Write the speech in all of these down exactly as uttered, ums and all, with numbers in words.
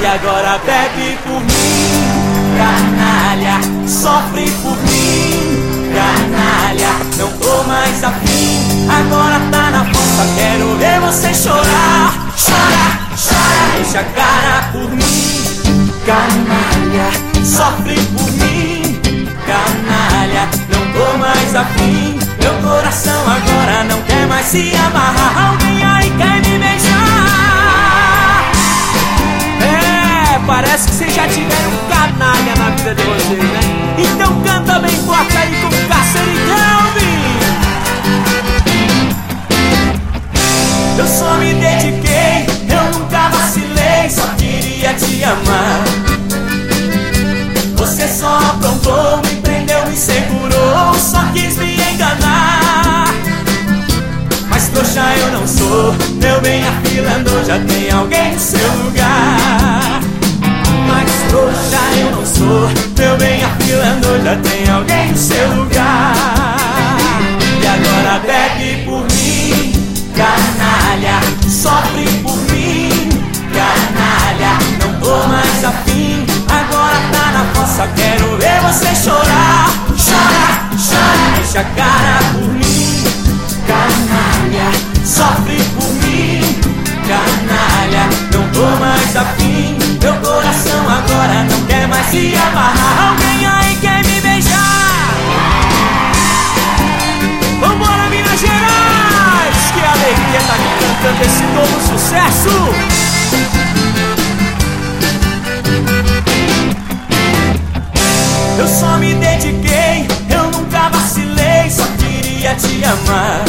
agora bebe por mim, canalha. Sofre por mim, canalha. Não tô mais afim, agora tá na fossa. Quero ver você chorar. Chora, chora, enche a cara por mim, canalha. Sofre por mim, canalha. Não tô mais afim, meu coração agora não quer mais se amarrar. Alguém aí quer me beijar? É, parece que vocês já tiveram um canalha na vida de vocês, né? Então canta bem forte aí com Cárcere e Kelvin. Eu só me dediquei, eu nunca vacilei, só queria te amar. Você só aprontou, me prendeu, me segurou, só quis me enganar. Mas trouxa eu não sou, meu bem, a fila andou, já tem alguém no seu lugar. Mas trouxa eu não sou, meu bem, a fila andou, já tem alguém no seu lugar. E agora bebe por mim, canalha. Sofre por mim, canalha. Não tô mais afim, agora tá na fossa. Quero ver você chorar. Chora, chora, enche a cara por mim, canalha. Sofre por mim, canalha. Não tô mais afim, meu coração agora não quer mais se amarrar. Alguém aí quer me beijar? Vambora, Minas Gerais! Que alegria tá aqui cantando esse novo sucesso! Eu só me dediquei, eu nunca vacilei, só queria te amar.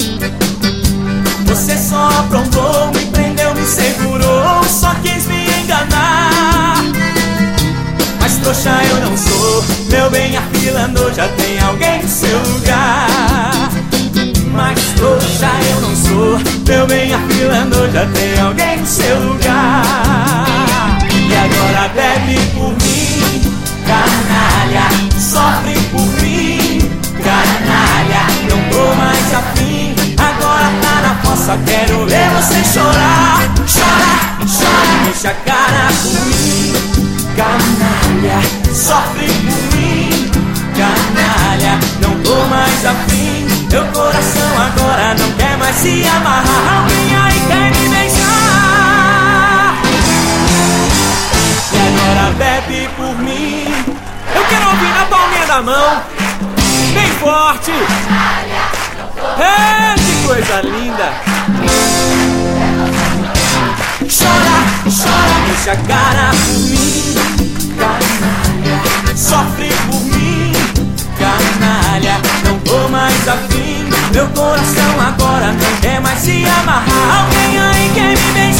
Você só aprontou, me prendeu, me segurou, só quis me enganar. Mas trouxa eu não sou, meu bem, a fila andou, já tem alguém no seu lugar. Mas trouxa eu não sou, meu bem, a fila andou, já tem alguém no seu lugar. E agora bebe por mim, canalha. Sofre por mim, canalha. Não tô mais afim, agora tá na fossa. Quero ver você chorar. Chora, chora, enche a cara por mim, canalha. Sofre por mim, canalha. Não tô mais afim, meu coração agora não quer mais se amarrar. Alguém aí quer me beijar? E agora bebe por mim. Eu quero ouvir na palminha da mão, bem forte. É, que coisa linda. Chora, chora, enche a cara por mim, canalha. Sofre por mim, canalha. Não tô mais afim, meu coração agora não quer mais se amarrar. Alguém aí quer me beijar?